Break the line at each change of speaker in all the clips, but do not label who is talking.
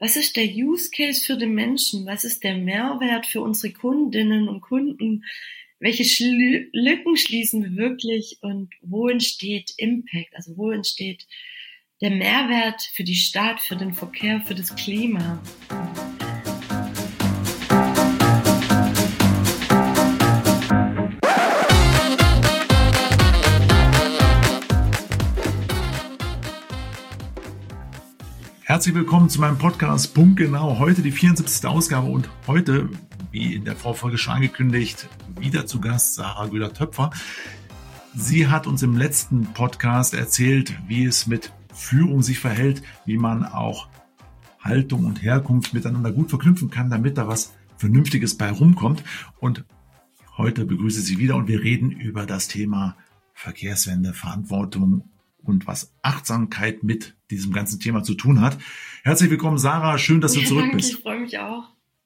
was ist der Use Case für den Menschen? Was ist der Mehrwert für unsere Kundinnen und Kunden? Welche Lücken schließen wir wirklich und wo entsteht Impact? Also wo entsteht der Mehrwert für die Stadt, für den Verkehr, für das Klima?
Herzlich willkommen zu meinem Podcast Punktgenau. Heute die 74. Ausgabe und heute, wie in der Vorfolge schon angekündigt, wieder zu Gast Sarah Güler-Töpfer. Sie hat uns im letzten Podcast erzählt, wie es mit Führung sich verhält, wie man auch Haltung und Herkunft miteinander gut verknüpfen kann, damit da was Vernünftiges bei rumkommt. Und heute begrüße ich Sie wieder und wir reden über das Thema Verkehrswende, Verantwortung und was Achtsamkeit mit diesem ganzen Thema zu tun hat. Herzlich willkommen, Sarah. Schön, dass du zurück bist.
Ich freue mich auch.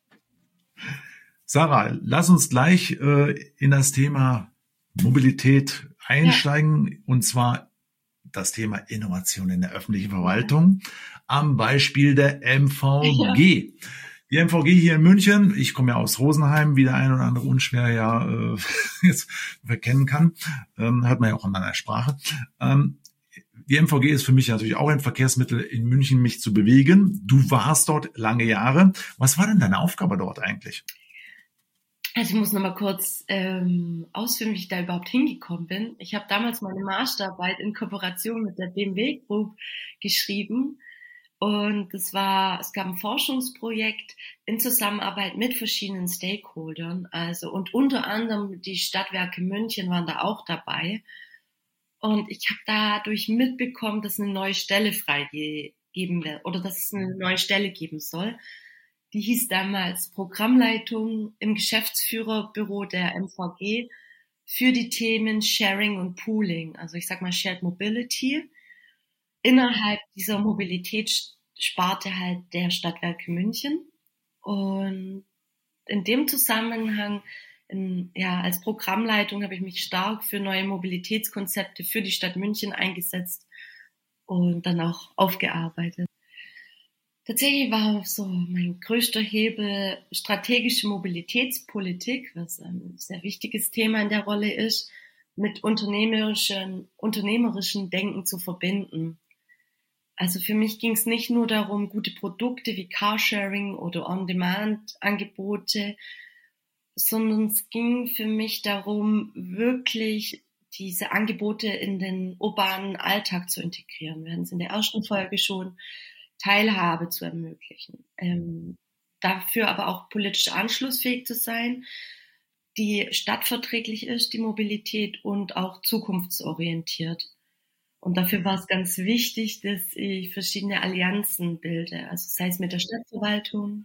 Sarah, lass uns gleich in das Thema Mobilität einsteigen, und zwar das Thema Innovation in der öffentlichen Verwaltung am Beispiel der MVG. Die MVG hier in München, ich komme ja aus Rosenheim, wie der ein oder andere unschwer jetzt erkennen kann, hört man ja auch an meiner Sprache. Die MVG ist für mich natürlich auch ein Verkehrsmittel in München, mich zu bewegen. Du warst dort lange Jahre. Was war denn deine Aufgabe dort eigentlich?
Also ich muss noch mal kurz ausführen, wie ich da überhaupt hingekommen bin. Ich habe damals meine Masterarbeit in Kooperation mit der BMW Group geschrieben. Und es gab ein Forschungsprojekt in Zusammenarbeit mit verschiedenen Stakeholdern. Und unter anderem die Stadtwerke München waren da auch dabei. Und ich habe dadurch mitbekommen, dass eine neue Stelle freigegeben wird oder dass es eine neue Stelle geben soll. Die hieß damals Programmleitung im Geschäftsführerbüro der MVG für die Themen Sharing und Pooling, also ich sag mal Shared Mobility, innerhalb dieser Mobilitätssparte halt der Stadtwerke München. Und in dem Zusammenhang als Programmleitung habe ich mich stark für neue Mobilitätskonzepte für die Stadt München eingesetzt und dann auch aufgearbeitet. Tatsächlich war so mein größter Hebel strategische Mobilitätspolitik, was ein sehr wichtiges Thema in der Rolle ist, mit unternehmerischen Denken zu verbinden. Also für mich ging es nicht nur darum, gute Produkte wie Carsharing oder On-Demand-Angebote, sondern es ging für mich darum, wirklich diese Angebote in den urbanen Alltag zu integrieren. Wir hatten es in der ersten Folge schon, Teilhabe zu ermöglichen. Dafür aber auch politisch anschlussfähig zu sein, die stadtverträglich ist, die Mobilität, und auch zukunftsorientiert. Und dafür war es ganz wichtig, dass ich verschiedene Allianzen bilde, also sei es mit der Stadtverwaltung,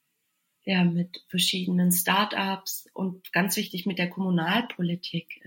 mit verschiedenen Start-ups und ganz wichtig mit der Kommunalpolitik.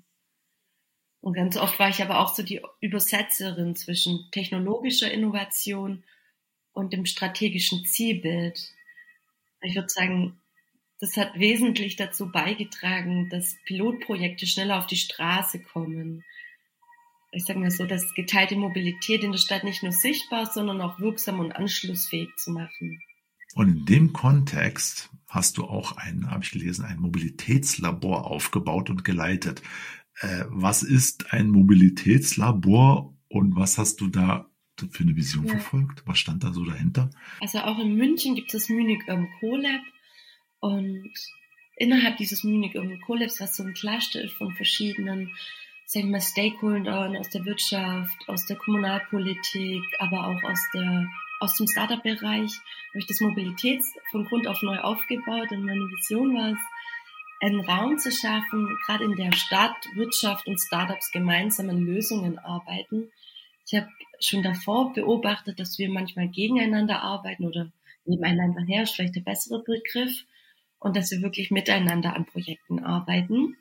Und ganz oft war ich aber auch so die Übersetzerin zwischen technologischer Innovation und dem strategischen Zielbild. Ich würde sagen, das hat wesentlich dazu beigetragen, dass Pilotprojekte schneller auf die Straße kommen. Ich sage mal so, dass geteilte Mobilität in der Stadt nicht nur sichtbar, sondern auch wirksam und anschlussfähig zu machen.
Und in dem Kontext hast du auch habe ich gelesen, ein Mobilitätslabor aufgebaut und geleitet. Was ist ein Mobilitätslabor und was hast du da für eine Vision verfolgt? Was stand da so dahinter?
Also auch in München gibt es das Munich Urban CoLab, und innerhalb dieses Munich Urban CoLabs, was so ein Cluster ist von verschiedenen, sagen wir mal, Stakeholdern aus der Wirtschaft, aus der Kommunalpolitik, aber auch aus dem Startup-Bereich, habe ich das von Grund auf neu aufgebaut, und meine Vision war es, einen Raum zu schaffen, gerade in der Stadt, Wirtschaft und Startups gemeinsam an Lösungen arbeiten. Ich habe schon davor beobachtet, dass wir manchmal gegeneinander arbeiten oder nebeneinander her, ist vielleicht der bessere Begriff, und dass wir wirklich miteinander an Projekten arbeiten.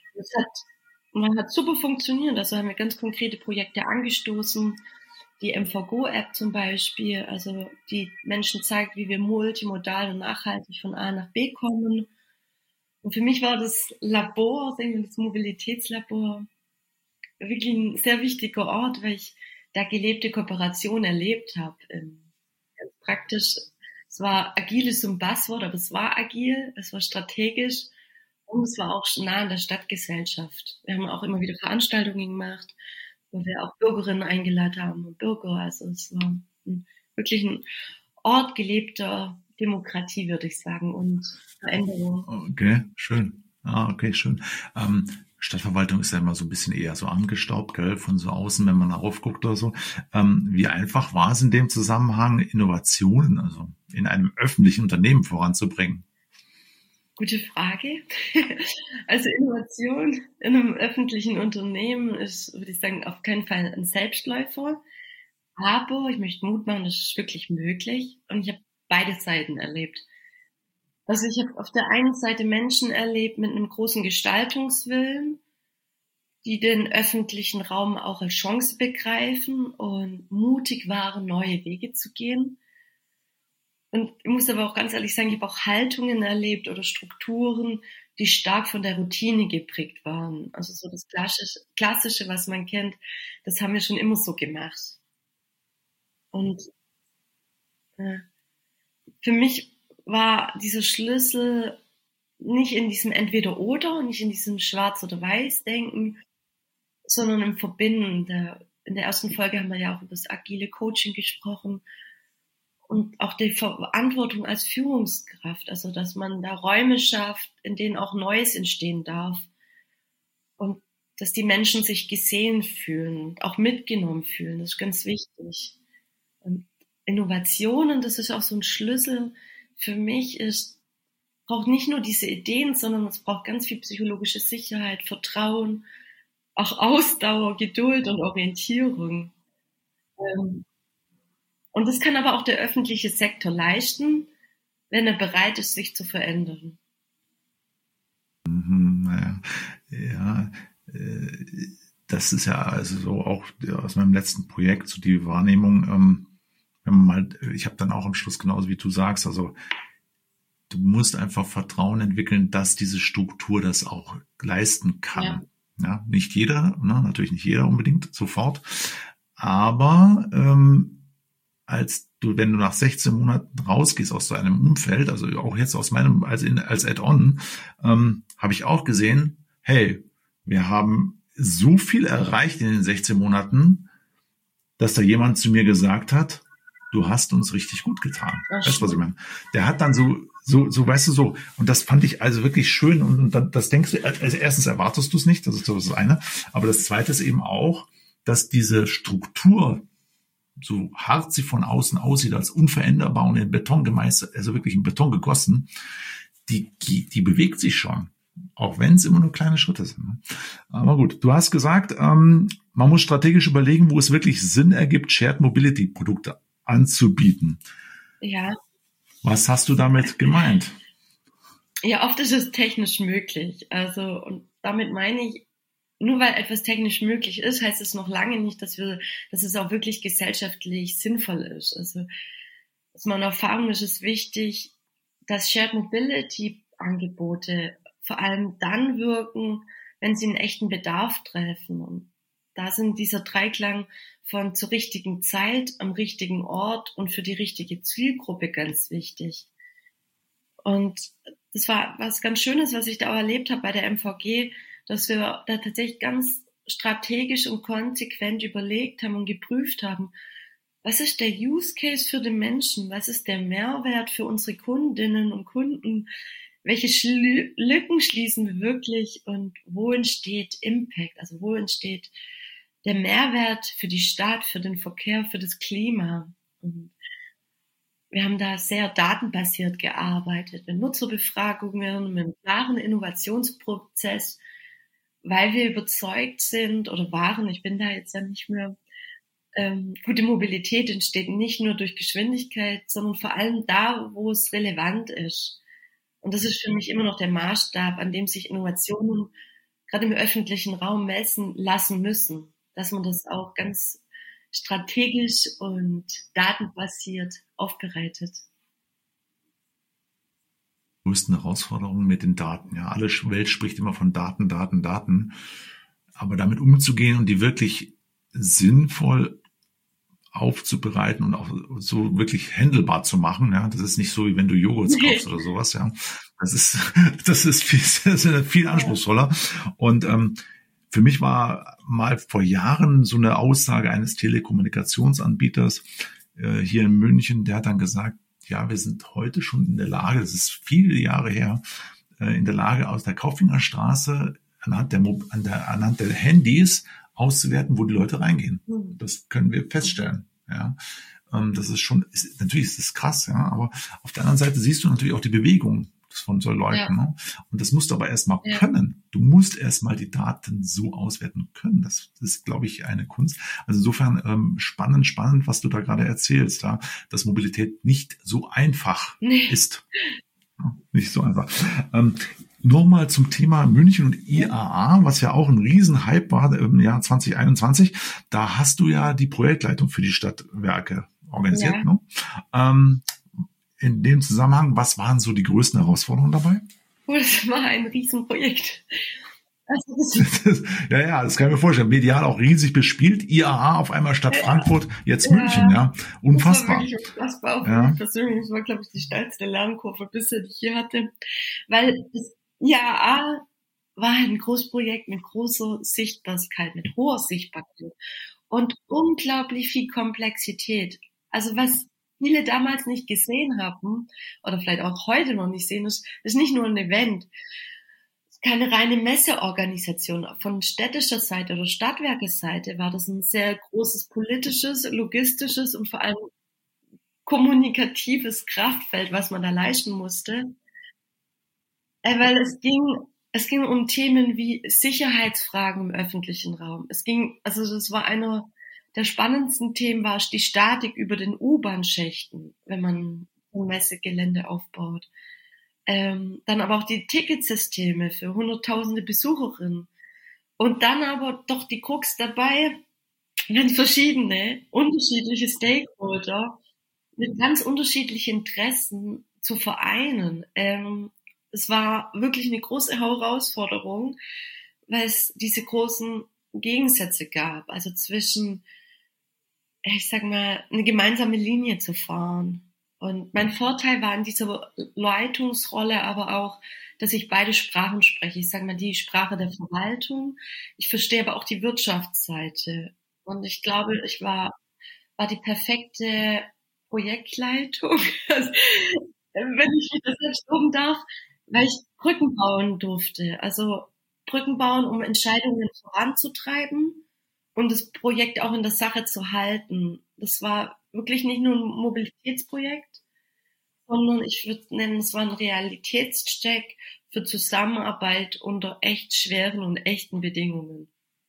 Man hat super funktioniert, also haben wir ganz konkrete Projekte angestoßen, die MVGo-App zum Beispiel, also die Menschen zeigt, wie wir multimodal und nachhaltig von A nach B kommen. Und für mich war das Labor, das Mobilitätslabor, wirklich ein sehr wichtiger Ort, weil ich da gelebte Kooperation erlebt habe. Ganz praktisch Es war agil ist so ein Buzzword, aber es war agil, es war strategisch und es war auch nah an der Stadtgesellschaft. Wir haben auch immer wieder Veranstaltungen gemacht, wo wir auch Bürgerinnen eingeladen haben und Bürger. Also es war wirklich ein Ort gelebter Demokratie, würde ich sagen, und Veränderung.
Okay, schön. Okay, schön. Stadtverwaltung ist ja immer so ein bisschen eher so angestaubt, gell, von so außen, wenn man darauf guckt oder so. Wie einfach war es in dem Zusammenhang, Innovationen, also in einem öffentlichen Unternehmen voranzubringen?
Gute Frage. Also Innovation in einem öffentlichen Unternehmen ist, würde ich sagen, auf keinen Fall ein Selbstläufer. Aber ich möchte Mut machen, das ist wirklich möglich. Und ich habe beide Seiten erlebt. Also ich habe auf der einen Seite Menschen erlebt mit einem großen Gestaltungswillen, die den öffentlichen Raum auch als Chance begreifen und mutig waren, neue Wege zu gehen. Und ich muss aber auch ganz ehrlich sagen, ich habe auch Haltungen erlebt oder Strukturen, die stark von der Routine geprägt waren. Also so das Klassische, was man kennt, das haben wir schon immer so gemacht. Und für mich war dieser Schlüssel nicht in diesem Entweder-Oder, nicht in diesem Schwarz- oder Weiß-Denken, sondern im Verbinden. In der ersten Folge haben wir ja auch über das agile Coaching gesprochen und auch die Verantwortung als Führungskraft, also dass man da Räume schafft, in denen auch Neues entstehen darf und dass die Menschen sich gesehen fühlen, auch mitgenommen fühlen. Das ist ganz wichtig. Und Innovationen, das ist auch so ein Schlüssel für mich, braucht nicht nur diese Ideen, sondern es braucht ganz viel psychologische Sicherheit, Vertrauen, auch Ausdauer, Geduld und Orientierung. Und das kann aber auch der öffentliche Sektor leisten, wenn er bereit ist, sich zu verändern.
Ja, das ist ja also so auch aus meinem letzten Projekt so die Wahrnehmung, wenn man mal, ich habe dann auch am Schluss genauso wie du sagst, also du musst einfach Vertrauen entwickeln, dass diese Struktur das auch leisten kann. Ja, nicht jeder, natürlich nicht jeder unbedingt sofort, aber wenn du nach 16 Monaten rausgehst aus so einem Umfeld, also auch jetzt aus meinem als Add-on, habe ich auch gesehen, hey, wir haben so viel erreicht in den 16 Monaten, dass da jemand zu mir gesagt hat, du hast uns richtig gut getan. Weißt du, was ich meine? Der hat dann so, weißt du, so, und das fand ich also wirklich schön und dann, das denkst du, also erstens erwartest du es nicht, das ist das eine, aber das zweite ist eben auch, dass diese Struktur, so hart sie von außen aussieht, als unveränderbar und in Beton gemeißelt, also wirklich in Beton gegossen, die bewegt sich schon. Auch wenn es immer nur kleine Schritte sind. Aber gut, du hast gesagt, man muss strategisch überlegen, wo es wirklich Sinn ergibt, Shared Mobility Produkte anzubieten.
Ja.
Was hast du damit gemeint?
Ja, oft ist es technisch möglich. Also, und damit meine ich, nur weil etwas technisch möglich ist, heißt es noch lange nicht, dass es auch wirklich gesellschaftlich sinnvoll ist. Also, aus meiner Erfahrung ist es wichtig, dass Shared Mobility Angebote vor allem dann wirken, wenn sie einen echten Bedarf treffen. Und da sind dieser Dreiklang von zur richtigen Zeit, am richtigen Ort und für die richtige Zielgruppe ganz wichtig. Und das war was ganz Schönes, was ich da auch erlebt habe bei der MVG, dass wir da tatsächlich ganz strategisch und konsequent überlegt haben und geprüft haben, was ist der Use Case für den Menschen? Was ist der Mehrwert für unsere Kundinnen und Kunden? Welche Lücken schließen wir wirklich und wo entsteht Impact? Also wo entsteht der Mehrwert für die Stadt, für den Verkehr, für das Klima? Und wir haben da sehr datenbasiert gearbeitet, mit Nutzerbefragungen, mit einem klaren Innovationsprozess, weil wir überzeugt sind oder waren, ich bin da jetzt ja nicht mehr, gute Mobilität entsteht nicht nur durch Geschwindigkeit, sondern vor allem da, wo es relevant ist. Und das ist für mich immer noch der Maßstab, an dem sich Innovationen gerade im öffentlichen Raum messen lassen müssen, dass man das auch ganz strategisch und datenbasiert aufbereitet.
Die größten Herausforderungen mit den Daten. Ja, alle Welt spricht immer von Daten, Daten, Daten. Aber damit umzugehen und die wirklich sinnvoll aufzubereiten und auch so wirklich handelbar zu machen. Ja, das ist nicht so, wie wenn du Joghurt kaufst oder sowas. Ja, das ist viel anspruchsvoller. Und für mich war mal vor Jahren so eine Aussage eines Telekommunikationsanbieters hier in München, der hat dann gesagt, ja, wir sind heute schon in der Lage, das ist viele Jahre her, in der Lage, aus der Kaufringerstraße anhand der Handys auszuwerten, wo die Leute reingehen. Das können wir feststellen. Ja, das ist schon, natürlich ist das krass, ja, aber auf der anderen Seite siehst du natürlich auch die Bewegung von so Leuten. Ja. Ne? Und das musst du aber erstmal können. Du musst erstmal die Daten so auswerten können. Das ist, glaube ich, eine Kunst. Also insofern spannend, was du da gerade erzählst, ja, dass Mobilität nicht so einfach ist. Ja, nicht so einfach. Nochmal zum Thema München und IAA, was ja auch ein Riesenhype war im Jahr 2021. Da hast du ja die Projektleitung für die Stadtwerke organisiert. Ja. Ne? In dem Zusammenhang, was waren so die größten Herausforderungen dabei?
Das war ein Riesenprojekt.
Das kann ich mir vorstellen. Medial auch riesig bespielt. IAA auf einmal statt Frankfurt, jetzt München, ja. Unfassbar.
Das war wirklich unfassbar. Auch für mich persönlich. Das war, glaube ich, die steilste Lernkurve bisher, die ich hier hatte. Weil das IAA war ein Großprojekt mit großer Sichtbarkeit, mit hoher Sichtbarkeit und unglaublich viel Komplexität. Also was viele damals nicht gesehen haben oder vielleicht auch heute noch nicht sehen, ist nicht nur ein Event, keine reine Messeorganisation. Von städtischer Seite oder Stadtwerkeseite war das ein sehr großes politisches, logistisches und vor allem kommunikatives Kraftfeld, was man da leisten musste. Weil es ging um Themen wie Sicherheitsfragen im öffentlichen Raum. Das war einer der spannendsten Themen, war die Statik über den U-Bahn-Schächten, wenn man ein Messegelände aufbaut. Dann aber auch die Ticketsysteme für hunderttausende Besucherinnen. Und dann aber doch die Krux dabei, ganz verschiedene, unterschiedliche Stakeholder mit ganz unterschiedlichen Interessen zu vereinen. Es war wirklich eine große Herausforderung, weil es diese großen Gegensätze gab, also zwischen, ich sag mal, eine gemeinsame Linie zu fahren. Und mein Vorteil war in dieser Leitungsrolle aber auch, dass ich beide Sprachen spreche. Ich sage mal, die Sprache der Verwaltung. Ich verstehe aber auch die Wirtschaftsseite. Und ich glaube, ich war die perfekte Projektleitung, wenn ich das jetzt loben darf, weil ich Brücken bauen durfte. Also Brücken bauen, um Entscheidungen voranzutreiben und das Projekt auch in der Sache zu halten. Das war wirklich nicht nur ein Mobilitätsprojekt, sondern ich würde nennen, es war ein Realitätscheck für Zusammenarbeit unter echt schweren und echten Bedingungen.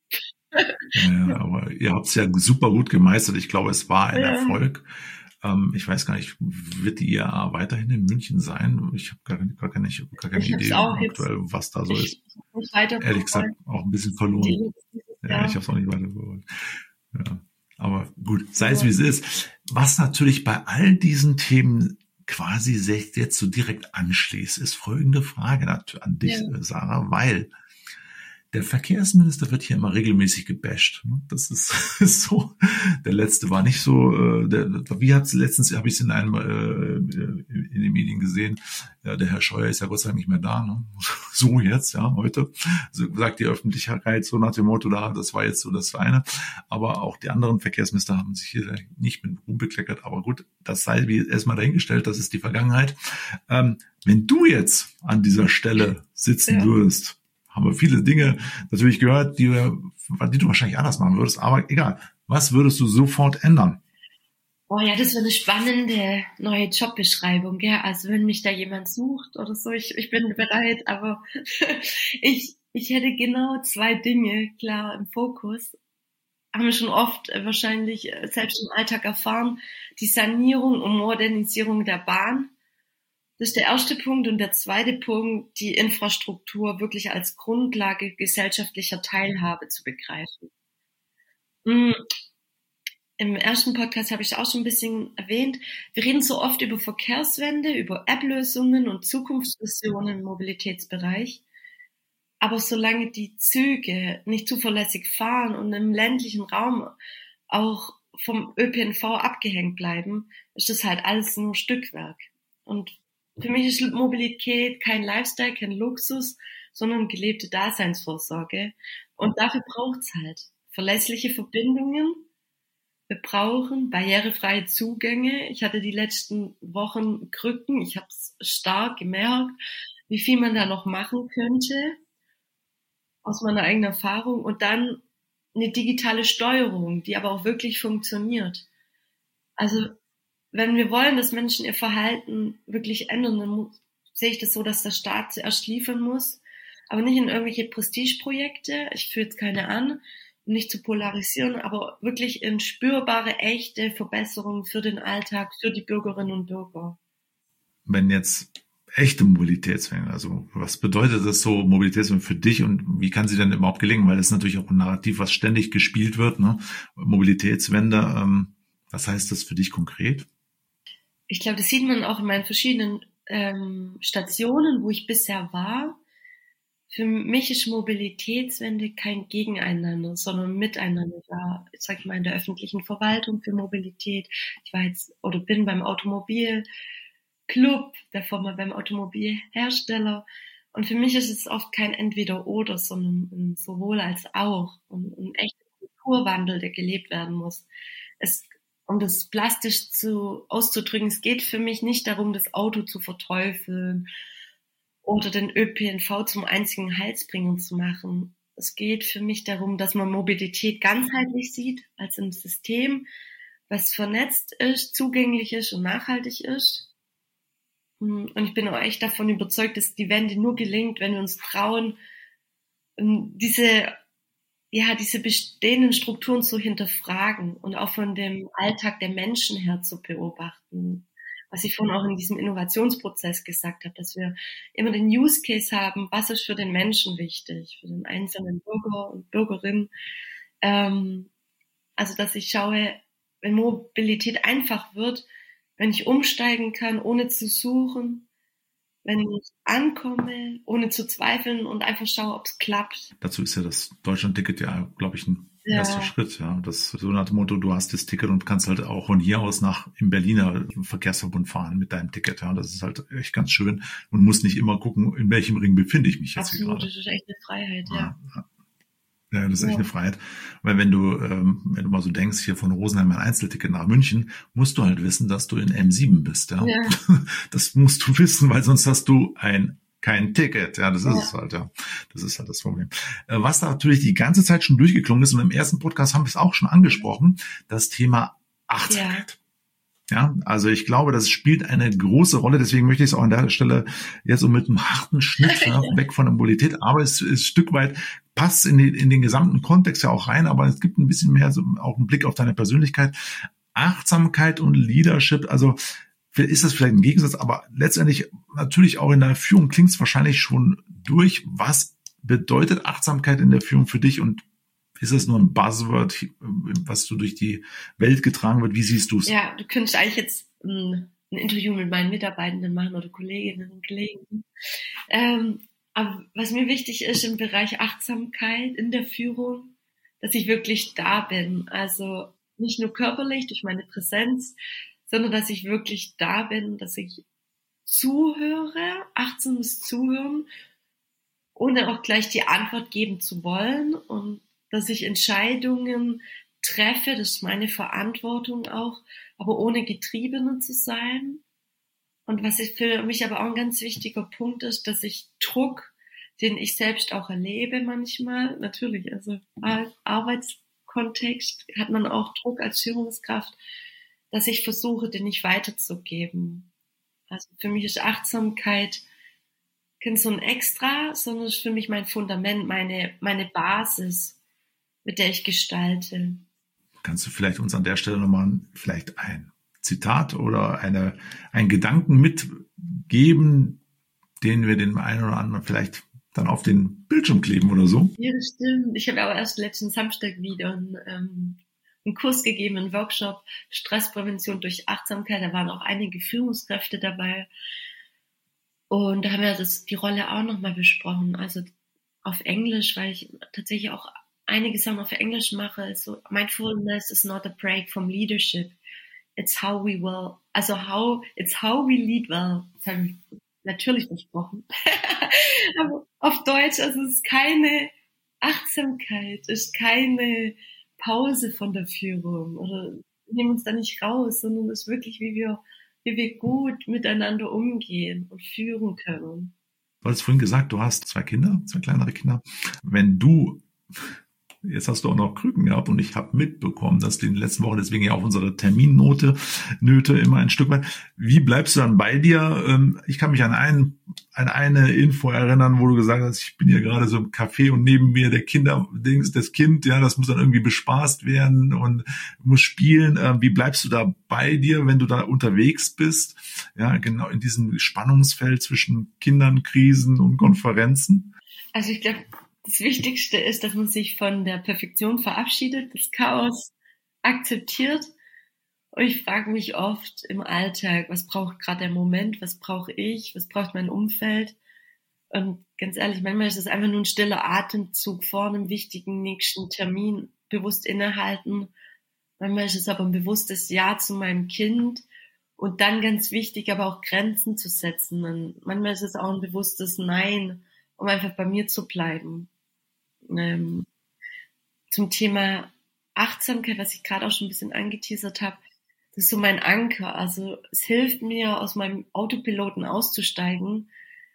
Ja, aber ihr habt es ja super gut gemeistert. Ich glaube, es war ein Erfolg. Ich weiß gar nicht, wird die IAA weiterhin in München sein? Ich habe gar keine Idee aktuell, was da so ist. Ehrlich gesagt, auch ein bisschen verloren. Ja, ich habe es auch nicht weiterverfolgt. Ja. Aber gut, sei es wie es ist. Was natürlich bei all diesen Themen quasi sich jetzt so direkt anschließt, ist folgende Frage an dich, Sarah, weil der Verkehrsminister wird hier immer regelmäßig gebasht. Das ist so. Der letzte war nicht so. Letztens habe ich es in den Medien gesehen. Ja, der Herr Scheuer ist ja Gott sei Dank nicht mehr da. Ne? So jetzt, ja, heute sagt die Öffentlichkeit so nach dem Motto, das war jetzt so das eine. Aber auch die anderen Verkehrsminister haben sich hier nicht mit Ruhm bekleckert. Aber gut, das sei wie erstmal dahingestellt. Das ist die Vergangenheit. Wenn du jetzt an dieser Stelle sitzen würdest, haben wir viele Dinge natürlich gehört, die du wahrscheinlich anders machen würdest. Aber egal, was würdest du sofort ändern?
Oh ja, das wäre eine spannende neue Jobbeschreibung. Ja? Also wenn mich da jemand sucht oder so, ich bin bereit. Aber ich hätte genau 2 Dinge klar im Fokus. Haben wir schon oft wahrscheinlich selbst im Alltag erfahren. Die Sanierung und Modernisierung der Bahn. Das ist der erste Punkt. Und der zweite Punkt, die Infrastruktur wirklich als Grundlage gesellschaftlicher Teilhabe zu begreifen. Im ersten Podcast habe ich es auch schon ein bisschen erwähnt. Wir reden so oft über Verkehrswende, über App-Lösungen und Zukunftsvisionen im Mobilitätsbereich. Aber solange die Züge nicht zuverlässig fahren und im ländlichen Raum auch vom ÖPNV abgehängt bleiben, ist das halt alles nur Stückwerk. Und für mich ist Mobilität kein Lifestyle, kein Luxus, sondern gelebte Daseinsvorsorge. Und dafür braucht's halt verlässliche Verbindungen. Wir brauchen barrierefreie Zugänge. Ich hatte die letzten Wochen Krücken. Ich habe es stark gemerkt, wie viel man da noch machen könnte aus meiner eigenen Erfahrung. Und dann eine digitale Steuerung, die aber auch wirklich funktioniert. Also wenn wir wollen, dass Menschen ihr Verhalten wirklich ändern, dann sehe ich das so, dass der Staat zuerst liefern muss, aber nicht in irgendwelche Prestigeprojekte. Ich führe jetzt keine an, um nicht zu polarisieren, aber wirklich in spürbare, echte Verbesserungen für den Alltag, für die Bürgerinnen und Bürger.
Wenn jetzt echte Mobilitätswende, also was bedeutet das so, Mobilitätswende für dich und wie kann sie denn überhaupt gelingen? Weil das ist natürlich auch ein Narrativ, was ständig gespielt wird, ne? Mobilitätswende, was heißt das für dich konkret?
Ich glaube, das sieht man auch in meinen verschiedenen Stationen, wo ich bisher war. Für mich ist Mobilitätswende kein Gegeneinander, sondern Miteinander. Da, sag ich mal, in der öffentlichen Verwaltung für Mobilität. Ich war jetzt oder bin beim Automobilclub, davor mal beim Automobilhersteller. Und für mich ist es oft kein Entweder-Oder, sondern ein sowohl als auch. Und ein echter Kulturwandel, der gelebt werden muss. Um das plastisch auszudrücken, es geht für mich nicht darum, das Auto zu verteufeln oder den ÖPNV zum einzigen Heilsbringer zu machen. Es geht für mich darum, dass man Mobilität ganzheitlich sieht, als ein System, was vernetzt ist, zugänglich ist und nachhaltig ist. Und ich bin auch echt davon überzeugt, dass die Wende nur gelingt, wenn wir uns trauen, diese bestehenden Strukturen zu hinterfragen und auch von dem Alltag der Menschen her zu beobachten. Was ich vorhin auch in diesem Innovationsprozess gesagt habe, dass wir immer den Use Case haben, was ist für den Menschen wichtig, für den einzelnen Bürger und Bürgerin. Also, dass ich schaue, wenn Mobilität einfach wird, wenn ich umsteigen kann, ohne zu suchen, wenn ich ankomme, ohne zu zweifeln und einfach schaue, ob es klappt.
Dazu ist ja das Deutschland-Ticket ja, glaube ich, ein erster Schritt. Ja, das so nach dem Motto, du hast das Ticket und kannst halt auch von hier aus im Berliner Verkehrsverbund fahren mit deinem Ticket. Ja, das ist halt echt ganz schön und musst nicht immer gucken, in welchem Ring befinde ich mich jetzt hier gerade.
Absolut, das ist echt eine Freiheit, ja.
Ja, das ist echt eine Freiheit. Weil wenn du mal so denkst, hier von Rosenheim ein Einzelticket nach München, musst du halt wissen, dass du in M7 bist. Ja? Das musst du wissen, weil sonst hast du kein Ticket. Ja, das ist es halt, ja. Das ist halt das Problem. Was da natürlich die ganze Zeit schon durchgeklungen ist, und im ersten Podcast haben wir es auch schon angesprochen, das Thema Achtsamkeit. Ja, also ich glaube, das spielt eine große Rolle. Deswegen möchte ich es auch an der Stelle jetzt so mit einem harten Schnitt weg von der Mobilität. Aber es ist ein Stück weit, passt in den gesamten Kontext ja auch rein. Aber es gibt ein bisschen mehr so auch einen Blick auf deine Persönlichkeit. Achtsamkeit und Leadership. Also ist das vielleicht ein Gegensatz, aber letztendlich natürlich auch in der Führung klingt es wahrscheinlich schon durch. Was bedeutet Achtsamkeit in der Führung für dich und ist es nur ein Buzzword, was so durch die Welt getragen wird? Wie siehst du es?
Ja, du könntest eigentlich jetzt ein Interview mit meinen Mitarbeitenden machen oder Kolleginnen und Kollegen. Aber was mir wichtig ist im Bereich Achtsamkeit in der Führung, dass ich wirklich da bin. Also nicht nur körperlich durch meine Präsenz, sondern dass ich wirklich da bin, dass ich zuhöre, achtsames Zuhören, ohne auch gleich die Antwort geben zu wollen und dass ich Entscheidungen treffe, das ist meine Verantwortung auch, aber ohne Getriebene zu sein. Und was für mich aber auch ein ganz wichtiger Punkt ist, dass ich Druck, den ich selbst auch erlebe manchmal, natürlich, also als Arbeitskontext hat man auch Druck als Führungskraft, dass ich versuche, den nicht weiterzugeben. Also für mich ist Achtsamkeit kein so ein Extra, sondern ist für mich mein Fundament, meine Basis, mit der ich gestalte.
Kannst du vielleicht uns an der Stelle nochmal vielleicht ein Zitat oder einen Gedanken mitgeben, den wir den einen oder anderen vielleicht dann auf den Bildschirm kleben oder so?
Ja, das stimmt. Ich habe aber erst letzten Samstag wieder einen Kurs gegeben, einen Workshop, Stressprävention durch Achtsamkeit. Da waren auch einige Führungskräfte dabei. Und da haben wir die Rolle auch nochmal besprochen. Also auf Englisch, weil ich tatsächlich auch einige Sachen auf Englisch mache. So, Mindfulness is not a break from leadership. It's how we lead well. Das habe ich natürlich versprochen. Aber auf Deutsch, also es ist keine Achtsamkeit, ist keine Pause von der Führung oder wir nehmen uns da nicht raus, sondern es ist wirklich, wie wir gut miteinander umgehen und führen können.
Du hast vorhin gesagt, du hast 2 kleinere Kinder. Jetzt hast du auch noch Krücken gehabt und ich habe mitbekommen, dass du in den letzten Wochen, deswegen ja auch unsere Terminnöte immer ein Stück weit. Wie bleibst du dann bei dir? Ich kann mich an eine Info erinnern, wo du gesagt hast, ich bin hier gerade so im Café und neben mir das Kind, ja, das muss dann irgendwie bespaßt werden und muss spielen. Wie bleibst du da bei dir, wenn du da unterwegs bist? Ja, genau in diesem Spannungsfeld zwischen Kindern, Krisen und Konferenzen.
Also ich glaube, das Wichtigste ist, dass man sich von der Perfektion verabschiedet, das Chaos akzeptiert. Und ich frage mich oft im Alltag, was braucht gerade der Moment, was brauche ich, was braucht mein Umfeld? Und ganz ehrlich, manchmal ist es einfach nur ein stiller Atemzug vor einem wichtigen nächsten Termin, bewusst innehalten. Manchmal ist es aber ein bewusstes Ja zu meinem Kind und dann ganz wichtig, aber auch Grenzen zu setzen. Und manchmal ist es auch ein bewusstes Nein, um einfach bei mir zu bleiben. Zum Thema Achtsamkeit, was ich gerade auch schon ein bisschen angeteasert habe, das ist so mein Anker. Also es hilft mir, aus meinem Autopiloten auszusteigen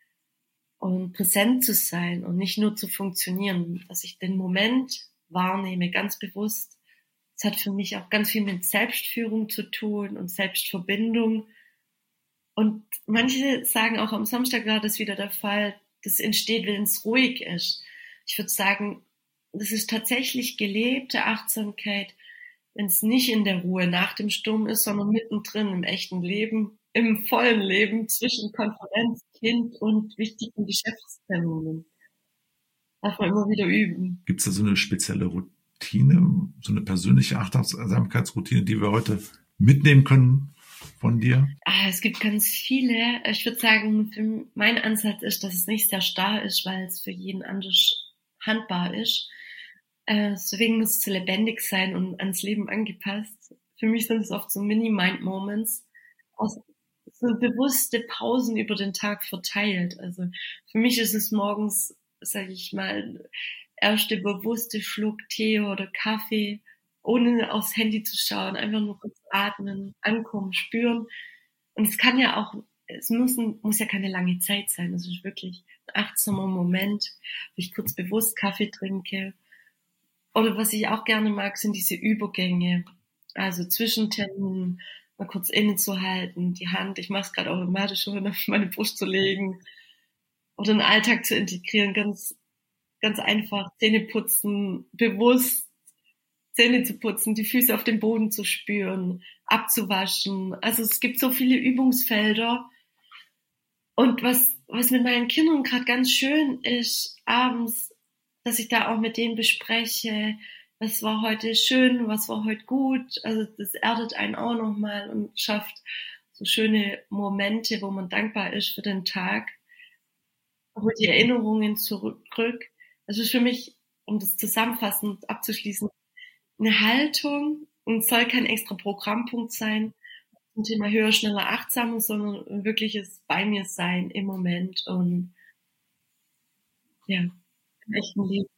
und präsent zu sein und nicht nur zu funktionieren, dass ich den Moment wahrnehme, ganz bewusst. Es hat für mich auch ganz viel mit Selbstführung zu tun und Selbstverbindung. Und manche sagen auch am Samstag war das wieder der Fall, das entsteht, wenn es ruhig ist. Ich würde sagen, das ist tatsächlich gelebte Achtsamkeit, wenn es nicht in der Ruhe nach dem Sturm ist, sondern mittendrin im echten Leben, im vollen Leben zwischen Konferenz, Kind und wichtigen Geschäftsterminen. Darf man immer wieder üben.
Gibt es da so eine spezielle Routine, so eine persönliche Achtsamkeitsroutine, die wir heute mitnehmen können von dir?
Es gibt ganz viele. Ich würde sagen, mein Ansatz ist, dass es nicht sehr starr ist, weil es für jeden anders handbar ist. Deswegen muss es so lebendig sein und ans Leben angepasst. Für mich sind es oft so Mini-Mind-Moments, so bewusste Pausen über den Tag verteilt. Also für mich ist es morgens, sage ich mal, erste bewusste Schluck Tee oder Kaffee, ohne aufs Handy zu schauen, einfach nur kurz atmen, ankommen, spüren. Und es muss ja keine lange Zeit sein. Es ist wirklich ein achtsamer Moment, wo ich kurz bewusst Kaffee trinke. Oder was ich auch gerne mag, sind diese Übergänge. Also zwischen Terminen mal kurz innezuhalten, die Hand, ich mache es gerade automatisch schon, auf meine Brust zu legen. Oder den Alltag zu integrieren, ganz, ganz einfach. Zähne putzen, bewusst Zähne zu putzen, die Füße auf dem Boden zu spüren, abzuwaschen. Also es gibt so viele Übungsfelder. Und was mit meinen Kindern gerade ganz schön ist, abends, dass ich da auch mit denen bespreche, was war heute schön, was war heute gut. Also das erdet einen auch nochmal und schafft so schöne Momente, wo man dankbar ist für den Tag. Holt die Erinnerungen zurück. Das ist für mich, um das zusammenfassend abzuschließen, eine Haltung und soll kein extra Programmpunkt sein zum Thema höher, schneller, achtsam, sondern ein wirkliches bei mir sein im Moment und ja, im echten Leben.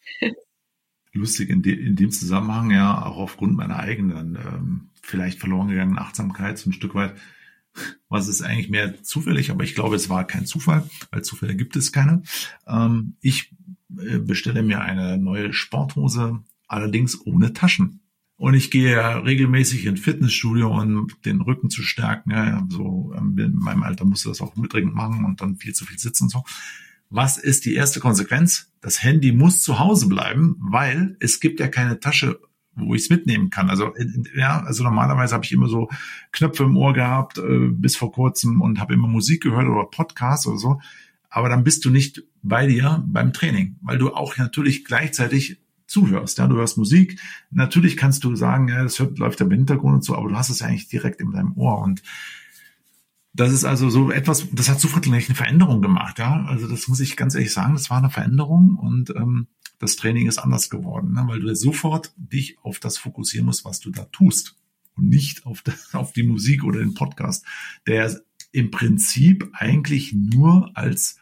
Lustig in dem Zusammenhang, ja, auch aufgrund meiner eigenen vielleicht verloren gegangenen Achtsamkeit so ein Stück weit, was ist eigentlich mehr zufällig, aber ich glaube, es war kein Zufall, weil Zufälle gibt es keine. Ich bestelle mir eine neue Sporthose, allerdings ohne Taschen. Und ich gehe ja regelmäßig in Fitnessstudio, um den Rücken zu stärken. Ja, so in meinem Alter musste das auch dringend machen und dann viel zu viel sitzen und so. Was ist die erste Konsequenz? Das Handy muss zu Hause bleiben, weil es gibt ja keine Tasche, wo ich es mitnehmen kann. Also normalerweise habe ich immer so Knöpfe im Ohr gehabt bis vor kurzem und habe immer Musik gehört oder Podcasts oder so. Aber dann bist du nicht bei dir beim Training, weil du auch natürlich gleichzeitig zuhörst. Ja, du hörst Musik. Natürlich kannst du sagen, ja, das läuft im Hintergrund und so, aber du hast es ja eigentlich direkt in deinem Ohr. Und Das ist also so etwas, das hat sofort gleich eine Veränderung gemacht, ja. Also das muss ich ganz ehrlich sagen, das war eine Veränderung und das Training ist anders geworden, ne? Weil du sofort dich auf das fokussieren musst, was du da tust und nicht auf die Musik oder den Podcast, der im Prinzip eigentlich nur als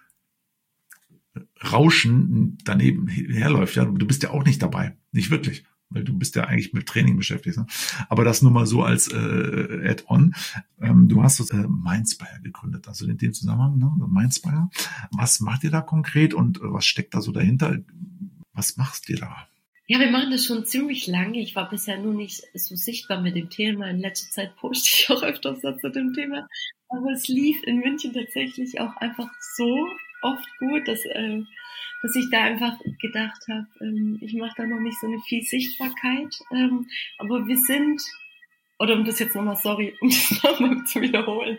Rauschen daneben herläuft, ja. Du bist ja auch nicht dabei, nicht wirklich. Weil du bist ja eigentlich mit Training beschäftigt. Ne? Aber das nur mal so als Add-on. Du hast Mindspire gegründet, also in dem Zusammenhang, ne? Mindspire. Was macht ihr da konkret und was steckt da so dahinter? Was machst ihr da?
Ja, wir machen das schon ziemlich lange. Ich war bisher nur nicht so sichtbar mit dem Thema. In letzter Zeit poste ich auch öfters zu dem Thema. Aber es lief in München tatsächlich auch einfach so oft gut, dass ich da einfach gedacht habe, ich mache da noch nicht so eine viel Sichtbarkeit. Aber wir sind, oder um das jetzt nochmal, um das nochmal zu wiederholen.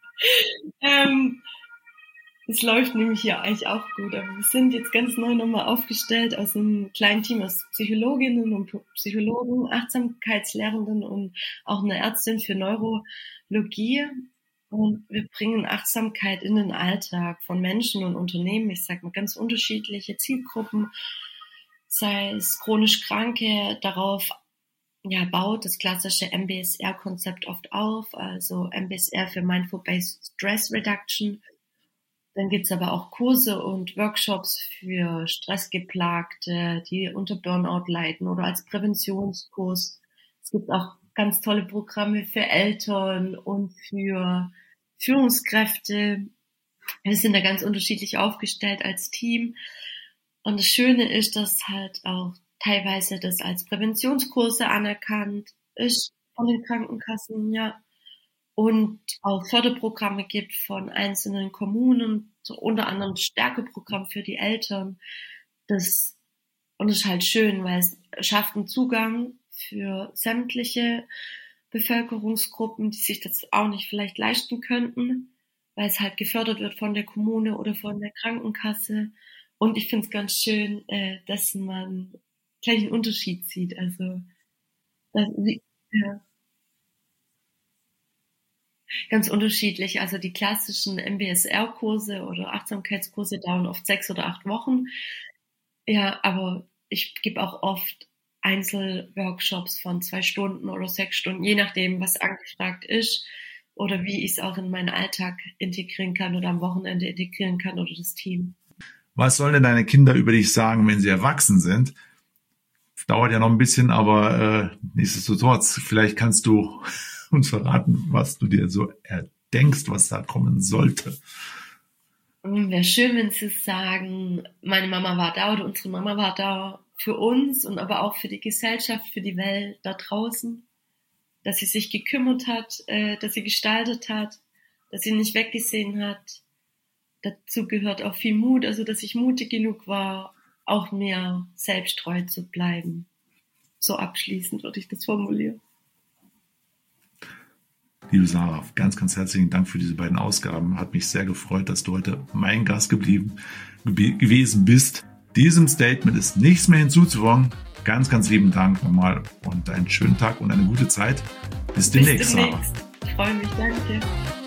Es läuft nämlich hier eigentlich auch gut, aber wir sind jetzt ganz neu nochmal aufgestellt aus einem kleinen Team aus Psychologinnen und Psychologen, Achtsamkeitslehrenden und auch eine Ärztin für Neurologie. Und wir bringen Achtsamkeit in den Alltag von Menschen und Unternehmen. Ich sage mal ganz unterschiedliche Zielgruppen, sei es chronisch Kranke, darauf baut das klassische MBSR-Konzept oft auf, also MBSR für Mindful-Based Stress Reduction. Dann gibt's aber auch Kurse und Workshops für Stressgeplagte, die unter Burnout leiden oder als Präventionskurs. Es gibt auch ganz tolle Programme für Eltern und für Führungskräfte. Wir sind da ganz unterschiedlich aufgestellt als Team. Und das Schöne ist, dass halt auch teilweise das als Präventionskurse anerkannt ist von den Krankenkassen, ja. Und auch Förderprogramme gibt von einzelnen Kommunen, so unter anderem das Stärkeprogramm für die Eltern. Und das ist halt schön, weil es schafft einen Zugang für sämtliche Bevölkerungsgruppen, die sich das auch nicht vielleicht leisten könnten, weil es halt gefördert wird von der Kommune oder von der Krankenkasse. Und ich finde es ganz schön, dass man gleich einen Unterschied sieht. Also ganz unterschiedlich. Also die klassischen MBSR-Kurse oder Achtsamkeitskurse dauern oft 6 oder 8 Wochen. Ja, aber ich gebe auch oft Einzelworkshops von 2 Stunden oder 6 Stunden, je nachdem, was angefragt ist oder wie ich es auch in meinen Alltag integrieren kann oder am Wochenende integrieren kann oder das Team.
Was sollen denn deine Kinder über dich sagen, wenn sie erwachsen sind? Dauert ja noch ein bisschen, aber nichtsdestotrotz, vielleicht kannst du uns verraten, was du dir so erdenkst, was da kommen sollte.
Wäre schön, wenn sie sagen, meine Mama war da oder unsere Mama war da für uns und aber auch für die Gesellschaft, für die Welt da draußen, dass sie sich gekümmert hat, dass sie gestaltet hat, dass sie nicht weggesehen hat. Dazu gehört auch viel Mut, also dass ich mutig genug war, auch mir selbst treu zu bleiben. So abschließend würde ich das formulieren.
Liebe Sarah, ganz, ganz herzlichen Dank für diese beiden Ausgaben. Hat mich sehr gefreut, dass du heute mein Gast gewesen bist. Diesem Statement ist nichts mehr hinzuzufügen. Ganz, ganz lieben Dank nochmal und einen schönen Tag und eine gute Zeit. Bis demnächst, Sarah.
Ich freue mich, danke.